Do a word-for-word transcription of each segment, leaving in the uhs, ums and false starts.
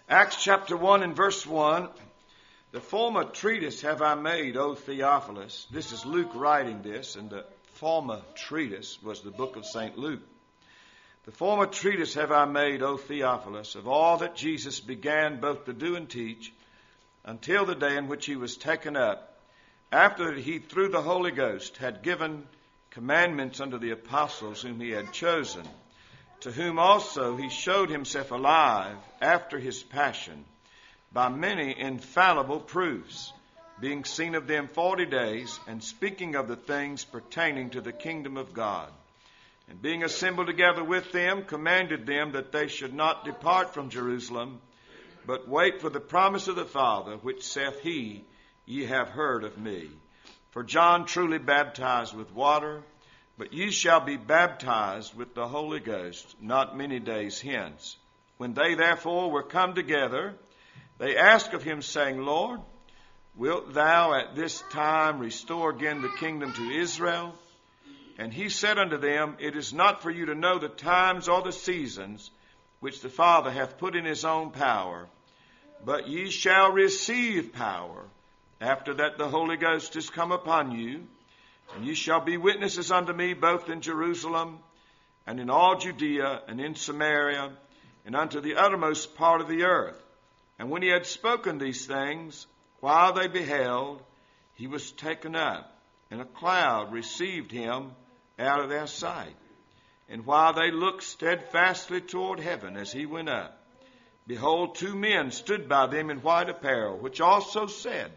Acts chapter one and verse one. The former treatise have I made, O Theophilus. This is Luke writing this, and the former treatise was the book of Saint Luke. The former treatise have I made, O Theophilus, of all that Jesus began both to do and teach, until the day in which he was taken up, after that he through the Holy Ghost had given commandments unto the apostles whom he had chosen, to whom also he showed himself alive after his passion, by many infallible proofs, being seen of them forty days, and speaking of the things pertaining to the kingdom of God. And being assembled together with them, commanded them that they should not depart from Jerusalem, but wait for the promise of the Father, which saith he, Ye have heard of me. For John truly baptized with water, but ye shall be baptized with the Holy Ghost not many days hence. When they therefore were come together, they asked of him, saying, Lord, wilt thou at this time restore again the kingdom to Israel? And he said unto them, It is not for you to know the times or the seasons which the Father hath put in his own power, but ye shall receive power after that the Holy Ghost is come upon you. And ye shall be witnesses unto me both in Jerusalem and in all Judea and in Samaria and unto the uttermost part of the earth. And when he had spoken these things, while they beheld, he was taken up, and a cloud received him out of their sight. And while they looked steadfastly toward heaven as he went up, behold, two men stood by them in white apparel, which also said,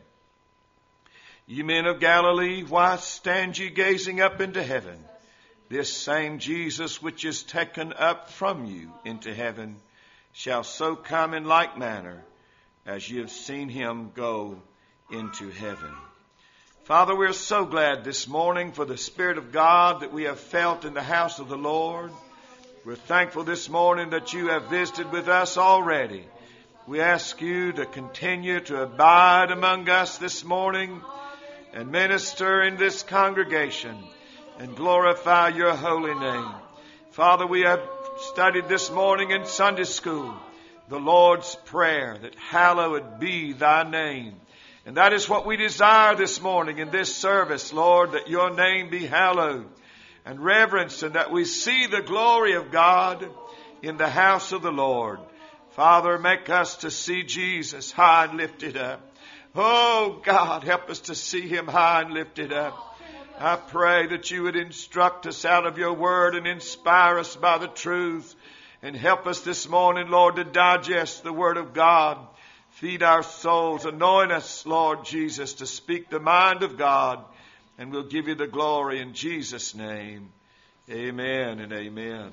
Ye men of Galilee, why stand ye gazing up into heaven? This same Jesus which is taken up from you into heaven shall so come in like manner as ye have seen him go into heaven. Father, we're so glad this morning for the Spirit of God that we have felt in the house of the Lord. We're thankful this morning that you have visited with us already. We ask you to continue to abide among us this morning and minister in this congregation and glorify your holy name. Father, we have studied this morning in Sunday school the Lord's Prayer, that hallowed be thy name. And that is what we desire this morning in this service, Lord, that your name be hallowed and reverenced, and that we see the glory of God in the house of the Lord. Father, make us to see Jesus high and lifted up. Oh, God, help us to see him high and lifted up. I pray that you would instruct us out of your word and inspire us by the truth. And help us this morning, Lord, to digest the word of God. Feed our souls. Anoint us, Lord Jesus, to speak the mind of God. And we'll give you the glory in Jesus' name. Amen and amen.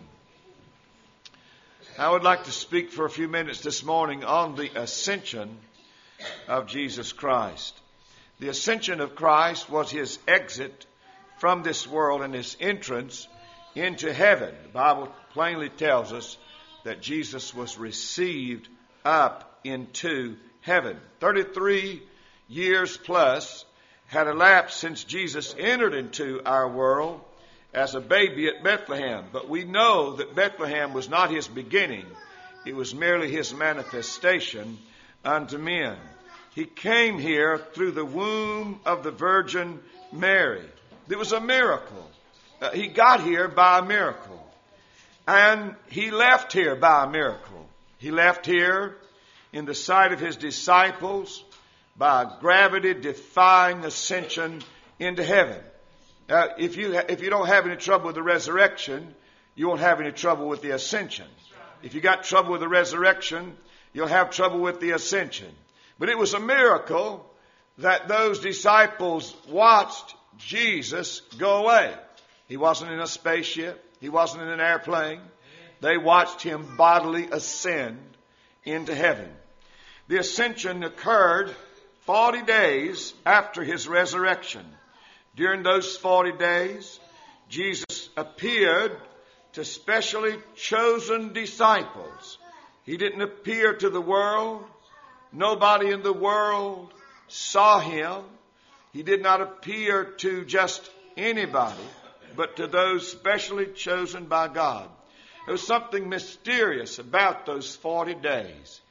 I would like to speak for a few minutes this morning on the ascension of Jesus Christ. The ascension of Christ was his exit from this world and his entrance into heaven. The Bible plainly tells us that Jesus was received up into heaven. thirty-three years plus had elapsed since Jesus entered into our world as a baby at Bethlehem. But we know that Bethlehem was not his beginning. It was merely his manifestation unto men. He came here through the womb of the Virgin Mary. It was a miracle. Uh, he got here by a miracle. And he left here by a miracle. He left here in the sight of his disciples by a gravity-defying ascension into heaven. Uh, if you if you don't have any trouble with the resurrection, you won't have any trouble with the ascension. If you got trouble with the resurrection, you'll have trouble with the ascension. But it was a miracle that those disciples watched Jesus go away. He wasn't in a spaceship. He wasn't in an airplane. They watched him bodily ascend into heaven. The ascension occurred forty days after his resurrection. During those forty days, Jesus appeared to specially chosen disciples. He didn't appear to the world. Nobody in the world saw him. He did not appear to just anybody, but to those specially chosen by God. There was something mysterious about those forty days.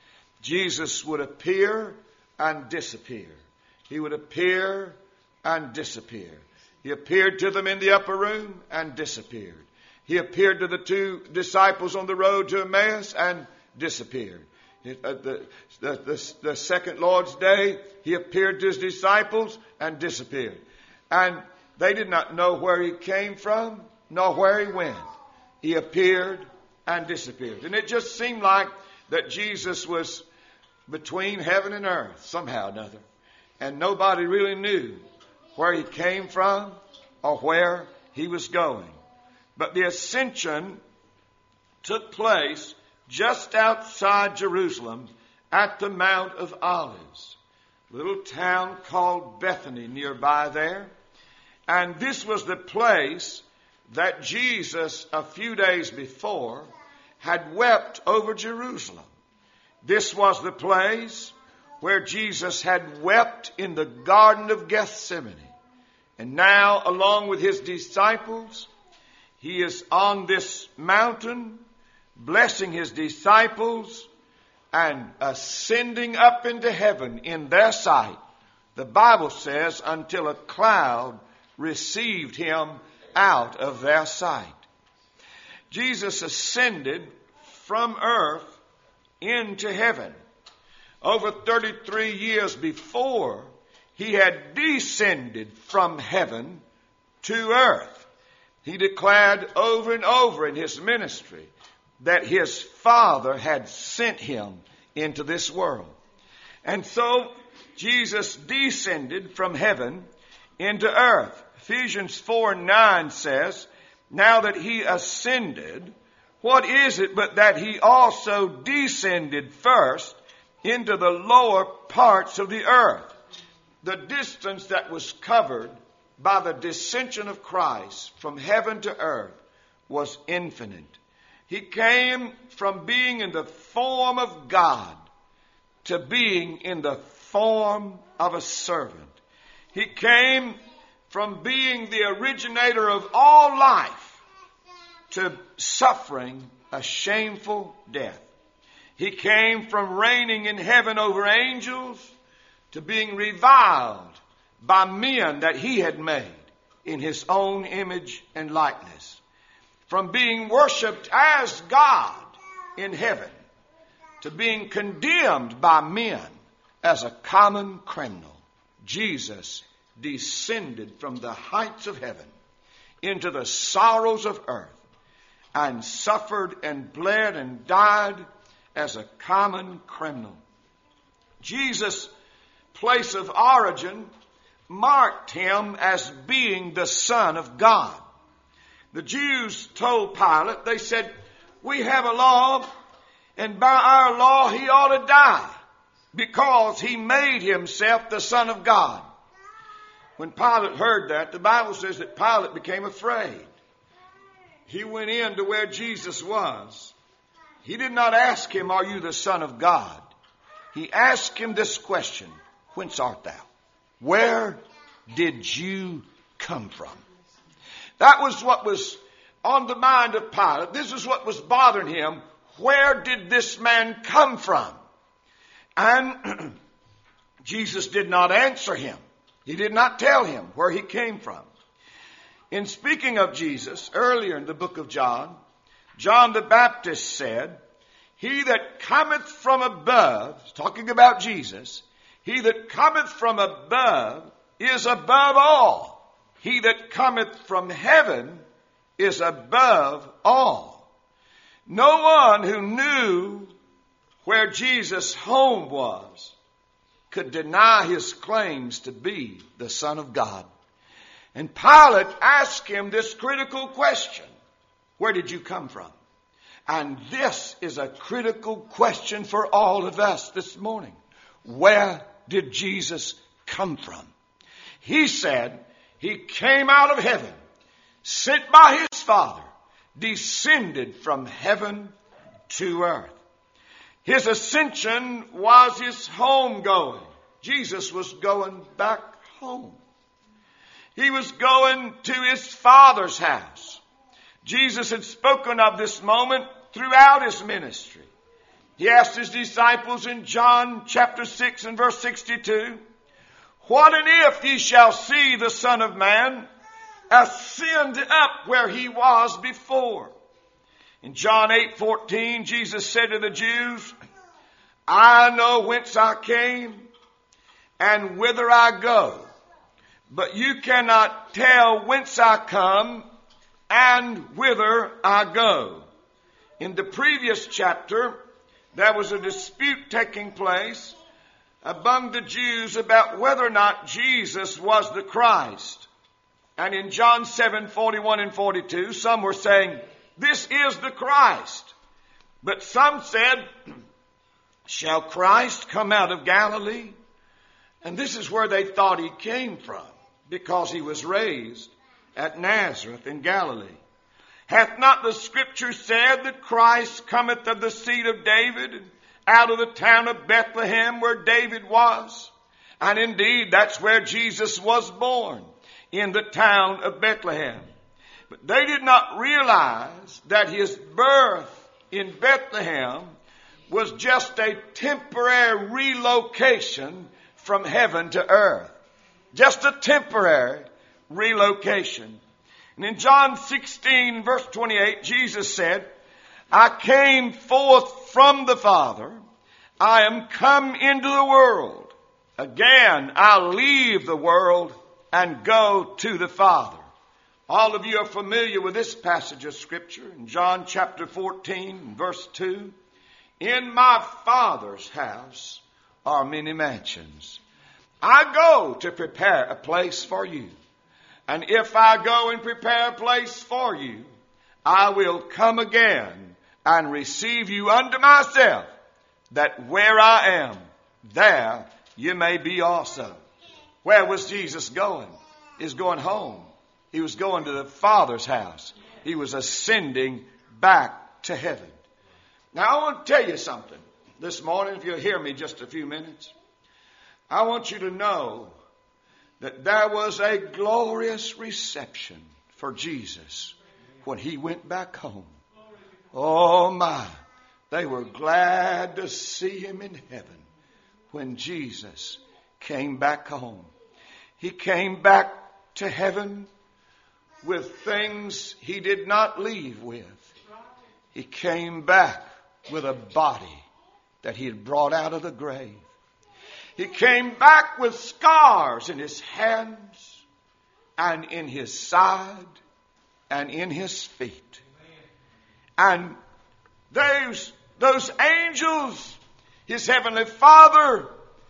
Jesus would appear and disappear. He would appear and disappear. He appeared to them in the upper room and disappeared. He appeared to the two disciples on the road to Emmaus and disappeared. It, uh, the, the, the, the second Lord's Day, he appeared to his disciples and disappeared. And they did not know where he came from, nor where he went. He appeared and disappeared. And it just seemed like that Jesus was between heaven and earth, somehow or another. And nobody really knew where he came from or where he was going. But the ascension took place just outside Jerusalem at the Mount of Olives, a little town called Bethany nearby there. And this was the place that Jesus, a few days before, had wept over Jerusalem. This was the place where Jesus had wept in the Garden of Gethsemane. And now, along with his disciples, he is on this mountain, blessing his disciples and ascending up into heaven in their sight. The Bible says, until a cloud received him out of their sight. Jesus ascended from earth into heaven. Over thirty-three years before, he had descended from heaven to earth. He declared over and over in his ministry that his Father had sent him into this world. And so Jesus descended from heaven into earth. Ephesians four nine says, now that he ascended, what is it but that he also descended first into the lower parts of the earth? The distance that was covered by the descension of Christ from heaven to earth was infinite. He came from being in the form of God to being in the form of a servant. He came from being the originator of all life to suffering a shameful death. He came from reigning in heaven over angels to being reviled by men that he had made in his own image and likeness. From being worshipped as God in heaven to being condemned by men as a common criminal. Jesus descended from the heights of heaven into the sorrows of earth and suffered and bled and died as a common criminal. Jesus' place of origin marked him as being the Son of God. The Jews told Pilate, they said, we have a law, and by our law he ought to die because he made himself the Son of God. When Pilate heard that, the Bible says that Pilate became afraid. He went in to where Jesus was. He did not ask him, are you the Son of God? He asked him this question, whence art thou? Where did you come from? That was what was on the mind of Pilate. This is what was bothering him. Where did this man come from? And Jesus did not answer him. He did not tell him where he came from. In speaking of Jesus, earlier in the book of John, John the Baptist said, he that cometh from above, talking about Jesus, he that cometh from above is above all. He that cometh from heaven is above all. No one who knew where Jesus' home was could deny his claims to be the Son of God. And Pilate asked him this critical question, where did you come from? And this is a critical question for all of us this morning. Where did Jesus come from? He said he came out of heaven, sent by his Father, descended from heaven to earth. His ascension was his homegoing. Jesus was going back home. He was going to his Father's house. Jesus had spoken of this moment throughout his ministry. He asked his disciples in John chapter six and verse sixty-two, "What and if ye shall see the Son of Man ascend up where he was before?" In John eight fourteen, Jesus said to the Jews, "I know whence I came and whither I go, but you cannot tell whence I come and whither I go." In the previous chapter, there was a dispute taking place among the Jews about whether or not Jesus was the Christ. And in John seven forty-one and forty-two, some were saying, "This is the Christ." But some said, "Shall Christ come out of Galilee?" And this is where they thought he came from, because he was raised at Nazareth in Galilee. "Hath not the Scripture said that Christ cometh of the seed of David, out of the town of Bethlehem where David was?" And indeed, that's where Jesus was born, in the town of Bethlehem. But they did not realize that his birth in Bethlehem was just a temporary relocation from heaven to earth. Just a temporary relocation. And in John sixteen, verse twenty-eight, Jesus said, "I came forth from the Father. I am come into the world. Again, I'll leave the world and go to the Father." All of you are familiar with this passage of Scripture in John chapter fourteen, verse two. "In my Father's house are many mansions. I go to prepare a place for you. And if I go and prepare a place for you, I will come again and receive you unto myself, that where I am, there you may be also." Where was Jesus going? He was going home. He was going to the Father's house. He was ascending back to heaven. Now I want to tell you something this morning, if you'll hear me just a few minutes. I want you to know that there was a glorious reception for Jesus when he went back home. Oh my, they were glad to see him in heaven when Jesus came back home. He came back to heaven with things he did not leave with. He came back with a body that he had brought out of the grave. He came back with scars in his hands and in his side and in his feet. And those, those angels, his heavenly Father,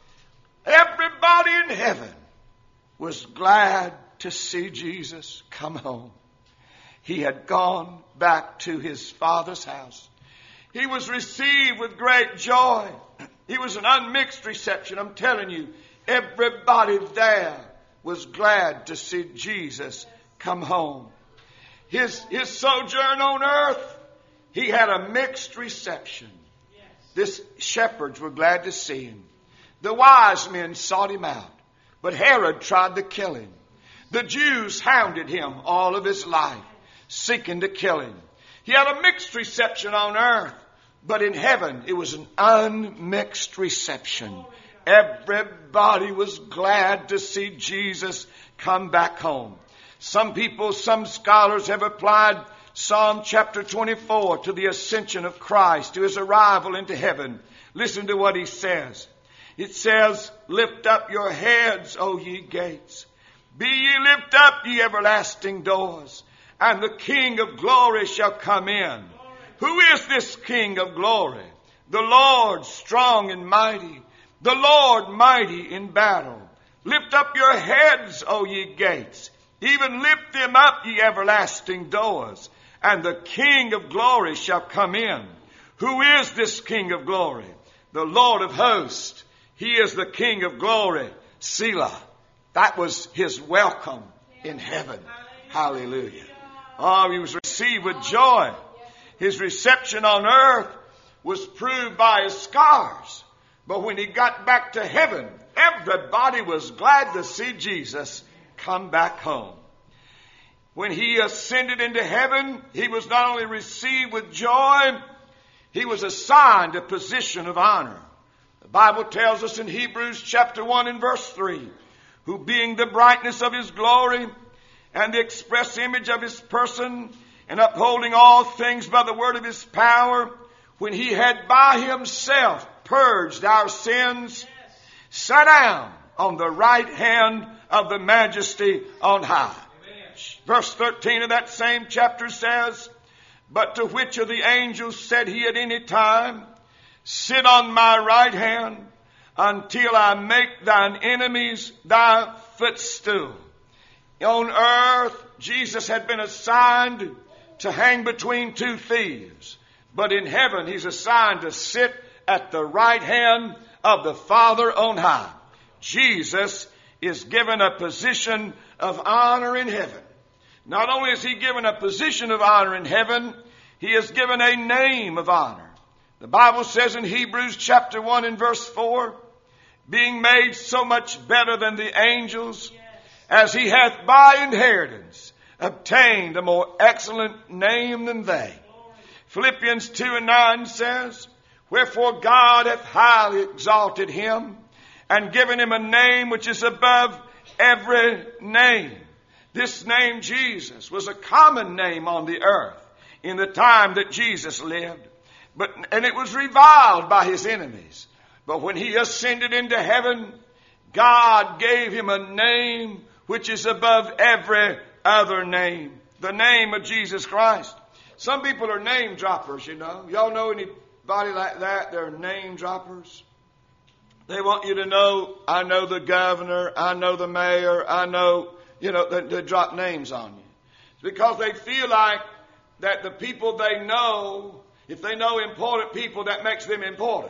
everybody in heaven was glad to see Jesus come home. He had gone back to his Father's house. He was received with great joy. He was an unmixed reception. I'm telling you, everybody there was glad to see Jesus come home. His, his sojourn on earth, he had a mixed reception. This shepherds were glad to see him. The wise men sought him out, but Herod tried to kill him. The Jews hounded him all of his life, seeking to kill him. He had a mixed reception on earth, but in heaven it was an unmixed reception. Everybody was glad to see Jesus come back home. Some people, some scholars have applied Psalm chapter twenty-four to the ascension of Christ, to his arrival into heaven. Listen to what he says. It says, "Lift up your heads, O ye gates. Be ye lift up, ye everlasting doors, and the King of glory shall come in." Who is this King of glory? The Lord strong and mighty, the Lord mighty in battle. Lift up your heads, O ye gates. Even lift them up, ye everlasting doors, and the King of glory shall come in. Who is this King of glory? The Lord of hosts. He is the King of glory. Selah. That was his welcome in heaven. Hallelujah. Oh, he was received with joy. His reception on earth was proved by his scars. But when he got back to heaven, everybody was glad to see Jesus come back home. When he ascended into heaven, he was not only received with joy, He was assigned a position of honor. The Bible tells us in Hebrews chapter one and verse three, who being the brightness of his glory and the express image of his person, and upholding all things by the word of his power, when he had by himself purged our sins, sat down on the right hand of the majesty on high. Amen. Verse thirteen of that same chapter says, but to which of the angels said he at any time, sit on my right hand until I make thine enemies thy footstool. On earth, Jesus had been assigned to hang between two thieves. But in heaven, he's assigned to sit at the right hand of the Father on high. Jesus is given a position of honor in heaven. Not only is he given a position of honor in heaven, he is given a name of honor. The Bible says in Hebrews chapter one and verse four, being made so much better than the angels, as he hath by inheritance obtained a more excellent name than they. Philippians two and nine says, wherefore God hath highly exalted him and given him a name which is above every name. This name Jesus was a common name on the earth in the time that Jesus lived. But, and it was reviled by his enemies. But when he ascended into heaven, God gave him a name which is above every other name. The name of Jesus Christ. Some people are name droppers, you know. Y'all know anybody like that? They're name droppers. They want you to know, I know the governor, I know the mayor, I know, you know, they, they drop names on you. It's because they feel like that the people they know, if they know important people, that makes them important.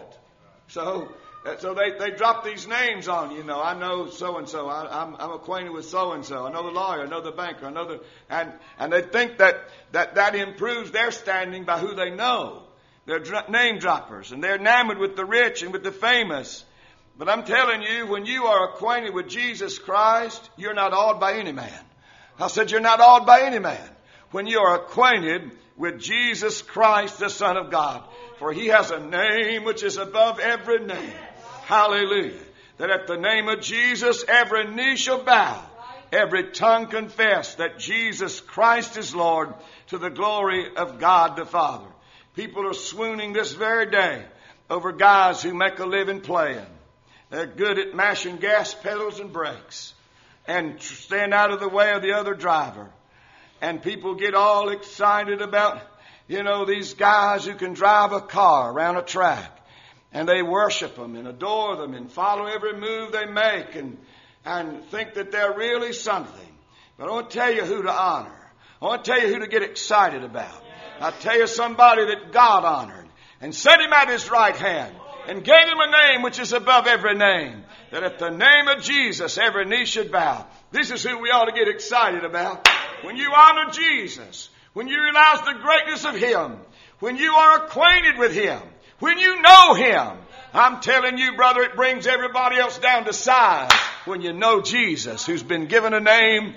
So, so they, they drop these names on you. You know, I know so-and-so. I, I'm, I'm acquainted with so-and-so. I know the lawyer. I know the banker. I know the, and, and they think that, that that improves their standing by who they know. They're dr- name droppers, and they're enamored with the rich and with the famous. But I'm telling you, when you are acquainted with Jesus Christ, you're not awed by any man. I said you're not awed by any man. When you are acquainted with Jesus Christ, the Son of God. For he has a name which is above every name. Hallelujah. That at the name of Jesus, every knee shall bow. Every tongue confess that Jesus Christ is Lord, to the glory of God the Father. People are swooning this very day over guys who make a living playing. They're good at mashing gas pedals and brakes and stand out of the way of the other driver. And people get all excited about, you know, these guys who can drive a car around a track. And they worship them and adore them and follow every move they make and, and think that they're really something. But I want to tell you who to honor. I want to tell you who to get excited about. I'll tell you somebody that God honored and set him at his right hand and gave him a name which is above every name. That at the name of Jesus, every knee should bow. This is who we ought to get excited about. When you honor Jesus, when you realize the greatness of him, when you are acquainted with him, when you know him, I'm telling you, brother, it brings everybody else down to size when you know Jesus, who's been given a name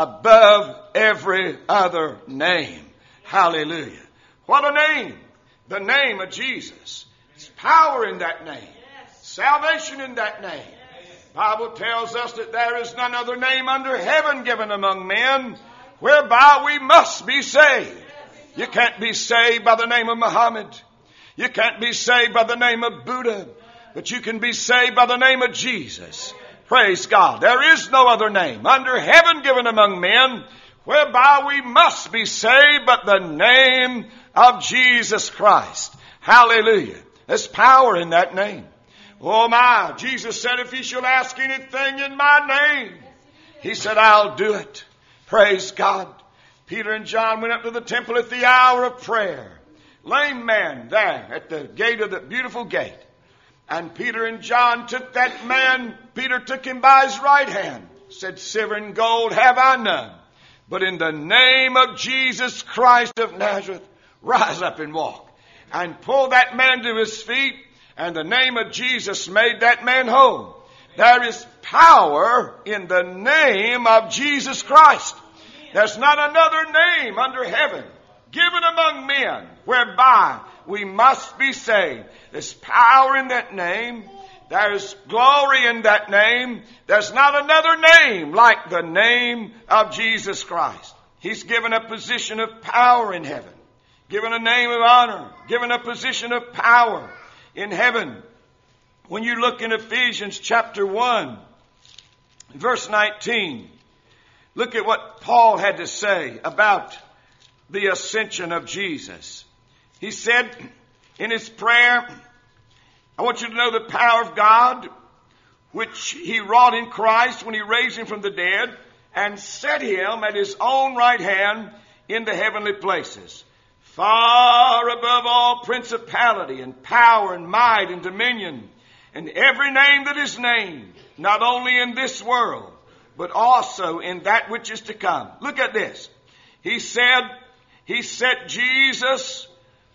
above every other name. Hallelujah. What a name. The name of Jesus. There's power in that name. Salvation in that name. The Bible tells us that there is none other name under heaven given among men whereby we must be saved. You can't be saved by the name of Muhammad. You can't be saved by the name of Buddha. But you can be saved by the name of Jesus. Praise God. There is no other name under heaven given among men whereby we must be saved but the name of Jesus Christ. Hallelujah. There's power in that name. Oh my, Jesus said, if he shall ask anything in my name, he said, I'll do it. Praise God. Peter and John went up to the temple at the hour of prayer. Lame man there at the gate of the beautiful gate. And Peter and John took that man, Peter took him by his right hand, said, silver and gold have I none, but in the name of Jesus Christ of Nazareth, rise up and walk. And pulled that man to his feet, and the name of Jesus made that man whole. There is power in the name of Jesus Christ. There's not another name under heaven given among men whereby we must be saved. There's power in that name. There's glory in that name. There's not another name like the name of Jesus Christ. He's given a position of power in heaven, given a name of honor, given a position of power in heaven. When you look in Ephesians chapter one, verse nineteen, look at what Paul had to say about the ascension of Jesus. He said in his prayer, I want you to know the power of God, which he wrought in Christ when he raised him from the dead and set him at his own right hand in the heavenly places, far above all principality and power and might and dominion, and every name that is named, not only in this world, but also in that which is to come. Look at this. He said, he set Jesus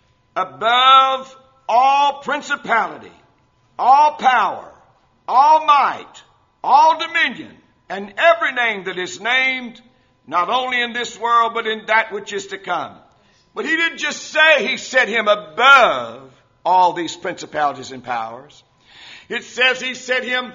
above all principality, all power, all might, all dominion, and every name that is named, not only in this world, but in that which is to come. But he didn't just say he set him above all these principalities and powers. It says he set him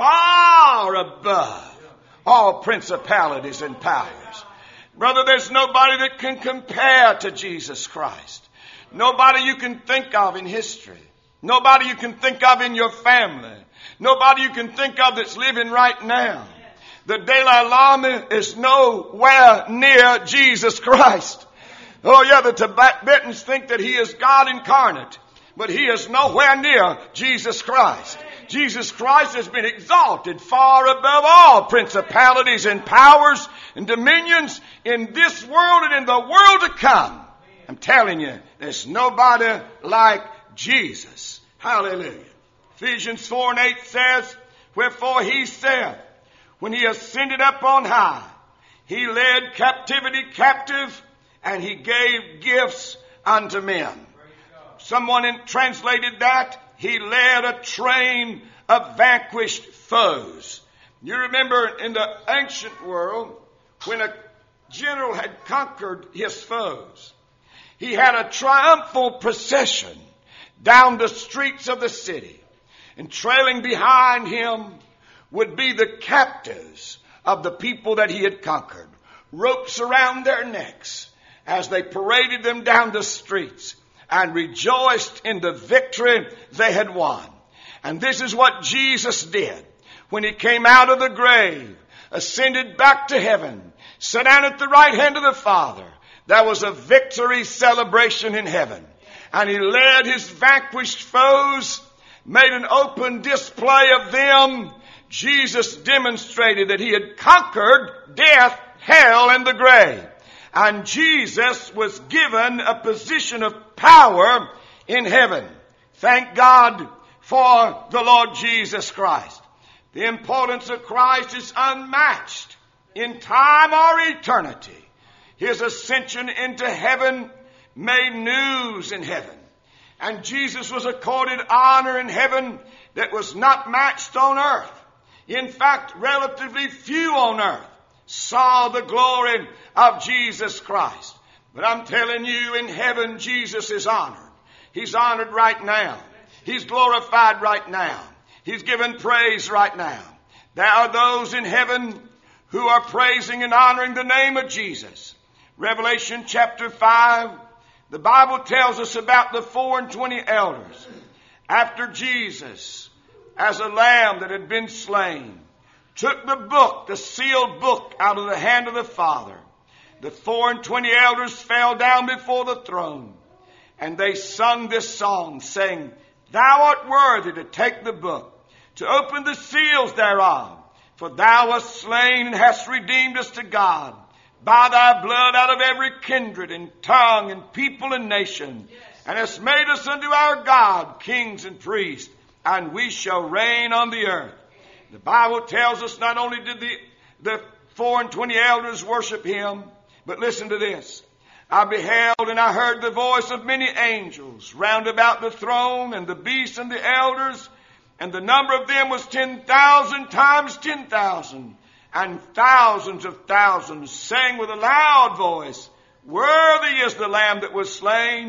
far above all principalities and powers. Brother, there's nobody that can compare to Jesus Christ. Nobody you can think of in history. Nobody you can think of in your family. Nobody you can think of that's living right now. The Dalai Lama is nowhere near Jesus Christ. Oh yeah, the Tibetans think that he is God incarnate, but he is nowhere near Jesus Christ. Jesus Christ has been exalted far above all principalities and powers and dominions in this world and in the world to come. I'm telling you, there's nobody like Jesus. Hallelujah. Ephesians four and eight says, wherefore he said, when he ascended up on high, he led captivity captive, and he gave gifts unto men. Someone in, translated that, he led a train of vanquished foes. You remember in the ancient world, when a general had conquered his foes, he had a triumphal procession down the streets of the city. And trailing behind him would be the captives of the people that he had conquered. Ropes around their necks as they paraded them down the streets and rejoiced in the victory they had won. And this is what Jesus did when he came out of the grave, ascended back to heaven, sat down at the right hand of the Father. There was a victory celebration in heaven. And he led his vanquished foes, made an open display of them. Jesus demonstrated that he had conquered death, hell, and the grave. And Jesus was given a position of power in heaven. Thank God for the Lord Jesus Christ. The importance of Christ is unmatched in time or eternity. His ascension into heaven made news in heaven. And Jesus was accorded honor in heaven that was not matched on earth. In fact, relatively few on earth saw the glory of Jesus Christ. But I'm telling you, in heaven, Jesus is honored. He's honored right now. He's glorified right now. He's given praise right now. There are those in heaven who are praising and honoring the name of Jesus. Revelation chapter five, the Bible tells us about the four and twenty elders. After Jesus, as a lamb that had been slain, took the book, the sealed book, out of the hand of the Father, the four and twenty elders fell down before the throne, and they sung this song, saying, Thou art worthy to take the book, to open the seals thereof, for thou wast slain and hast redeemed us to God by thy blood out of every kindred and tongue and people and nation, and hast made us unto our God kings and priests, and we shall reign on the earth. The Bible tells us not only did the, the four and twenty elders worship him, but listen to this. I beheld and I heard the voice of many angels round about the throne and the beasts and the elders, and the number of them was ten thousand times ten thousand, and thousands of thousands, saying with a loud voice, Worthy is the Lamb that was slain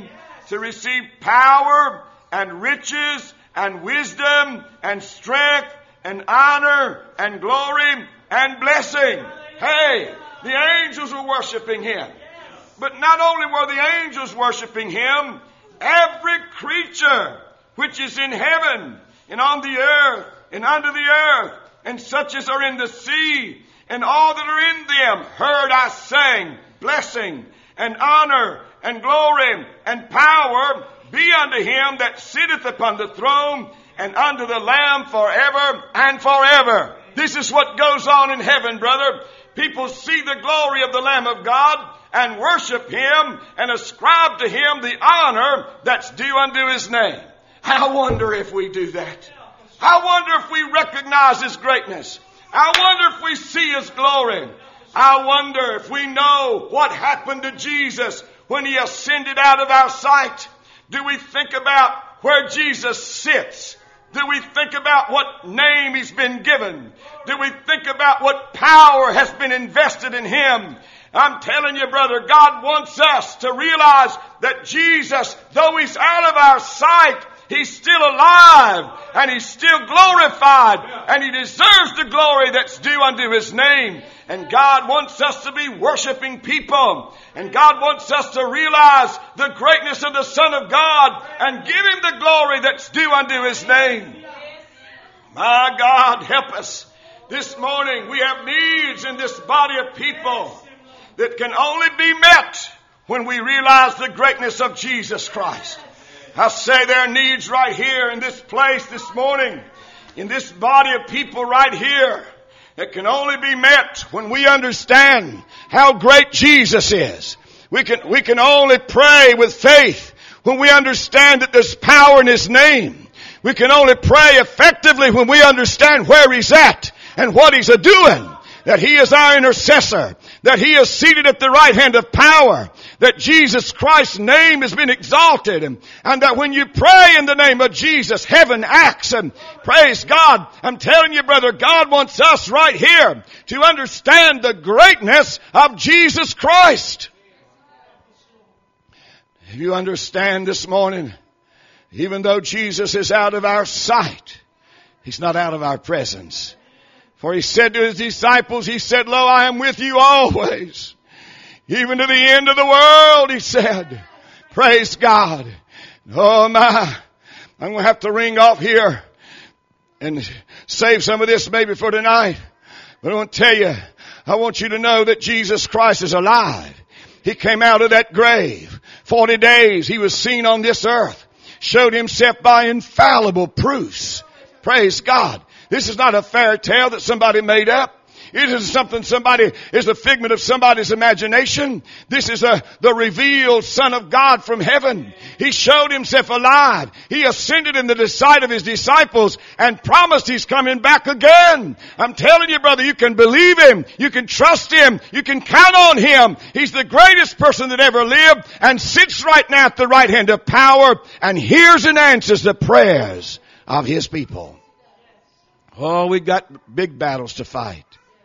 to receive power and riches and wisdom and strength and honor and glory and blessing. Hey, the angels were worshiping Him. But not only were the angels worshiping Him, every creature which is in heaven and on the earth and under the earth and such as are in the sea and all that are in them heard I sing, blessing and honor and glory and power be unto Him that sitteth upon the throne and unto the Lamb forever and forever. This is what goes on in heaven, brother. People see the glory of the Lamb of God and worship Him and ascribe to Him the honor that's due unto His name. I wonder if we do that. I wonder if we recognize His greatness. I wonder if we see His glory. I wonder if we know what happened to Jesus when He ascended out of our sight. Do we think about where Jesus sits? Do we think about what name He's been given? Do we think about what power has been invested in Him? I'm telling you, brother, God wants us to realize that Jesus, though He's out of our sight, He's still alive and He's still glorified and He deserves the glory that's due unto His name. And God wants us to be worshiping people. And God wants us to realize the greatness of the Son of God and give Him the glory that's due unto His name. My God, help us. This morning we have needs in this body of people that can only be met when we realize the greatness of Jesus Christ. I say there are needs right here in this place this morning, in this body of people right here, that can only be met when we understand how great Jesus is. We can, we can only pray with faith when we understand that there's power in His name. We can only pray effectively when we understand where He's at and what He's a-doing. That He is our intercessor. That He is seated at the right hand of power. That Jesus Christ's name has been exalted. And, and that when you pray in the name of Jesus, heaven acts. And praise God. I'm telling you, brother, God wants us right here to understand the greatness of Jesus Christ. If you understand this morning, even though Jesus is out of our sight, He's not out of our presence. For He said to His disciples, He said, Lo, I am with you always. Even to the end of the world, He said. Praise God. Oh my, I'm going to have to ring off here and save some of this maybe for tonight. But I want to tell you, I want you to know that Jesus Christ is alive. He came out of that grave. Forty days He was seen on this earth. Showed Himself by infallible proofs. Praise God. This is not a fairy tale that somebody made up. It isn't something somebody is the figment of somebody's imagination. This is a, the revealed Son of God from heaven. He showed Himself alive. He ascended in the sight of His disciples and promised He's coming back again. I'm telling you, brother, you can believe Him. You can trust Him. You can count on Him. He's the greatest person that ever lived and sits right now at the right hand of power and hears and answers the prayers of His people. Oh, we've got big battles to fight.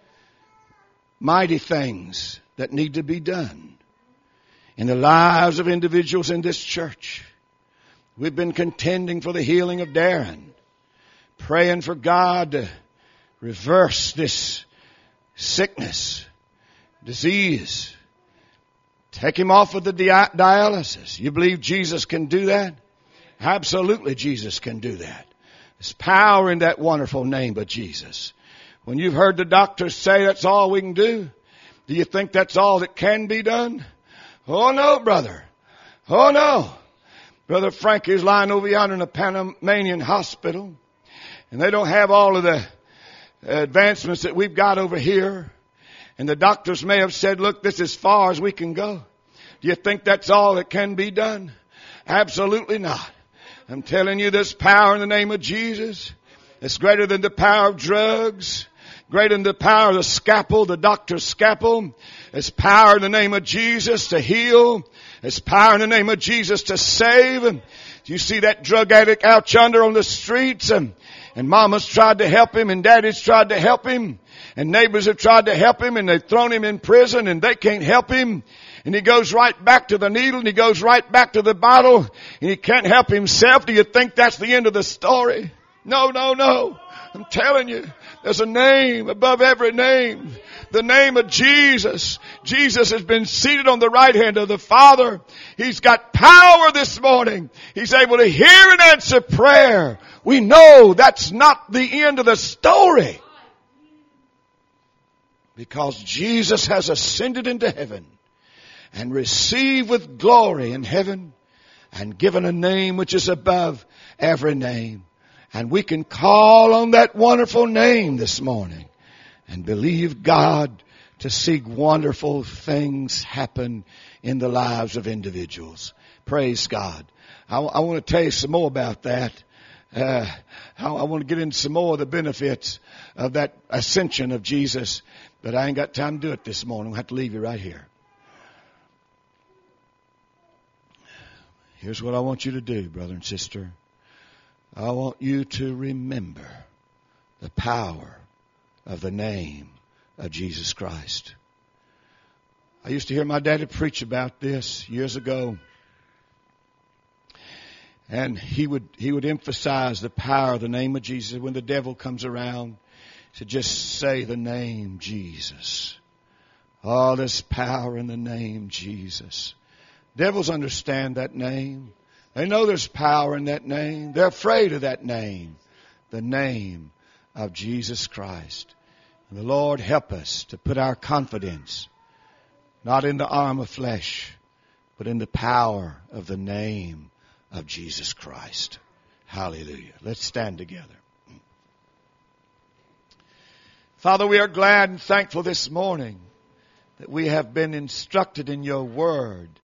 Mighty things that need to be done in the lives of individuals in this church. We've been contending for the healing of Darren, praying for God to reverse this sickness, disease, take him off of the di- dialysis. You believe Jesus can do that? Absolutely, Jesus can do that. There's power in that wonderful name of Jesus. When you've heard the doctors say that's all we can do, do you think that's all that can be done? Oh no, brother. Oh no. Brother Frankie's lying over yonder in a Panamanian hospital, and they don't have all of the advancements that we've got over here. And the doctors may have said, look, this is as far as we can go. Do you think that's all that can be done? Absolutely not. I'm telling you, there's power in the name of Jesus. It's greater than the power of drugs, greater than the power of the scalpel, the doctor's scalpel. It's power in the name of Jesus to heal. It's power in the name of Jesus to save. You see that drug addict out yonder on the streets, and, and mama's tried to help him, and daddy's tried to help him, and neighbors have tried to help him, and they've thrown him in prison, and they can't help him. And he goes right back to the needle and he goes right back to the bottle and he can't help himself. Do you think that's the end of the story? No, no, no. I'm telling you, there's a name above every name. The name of Jesus. Jesus has been seated on the right hand of the Father. He's got power this morning. He's able to hear and answer prayer. We know that's not the end of the story. Because Jesus has ascended into heaven and received with glory in heaven and given a name which is above every name. And we can call on that wonderful name this morning and believe God to see wonderful things happen in the lives of individuals. Praise God. I, I want to tell you some more about that. Uh, I, I want to get into some more of the benefits of that ascension of Jesus, but I ain't got time to do it this morning. I'll have to leave you right here. Here's what I want you to do, brother and sister. I want you to remember the power of the name of Jesus Christ. I used to hear my daddy preach about this years ago. And he would, he would emphasize the power of the name of Jesus. When the devil comes around, he said, just say the name Jesus. Oh, there's power in the name Jesus. Devils understand that name. They know there's power in that name. They're afraid of that name. The name of Jesus Christ. And the Lord help us to put our confidence not in the arm of flesh, but in the power of the name of Jesus Christ. Hallelujah. Let's stand together. Father, we are glad and thankful this morning that we have been instructed in your word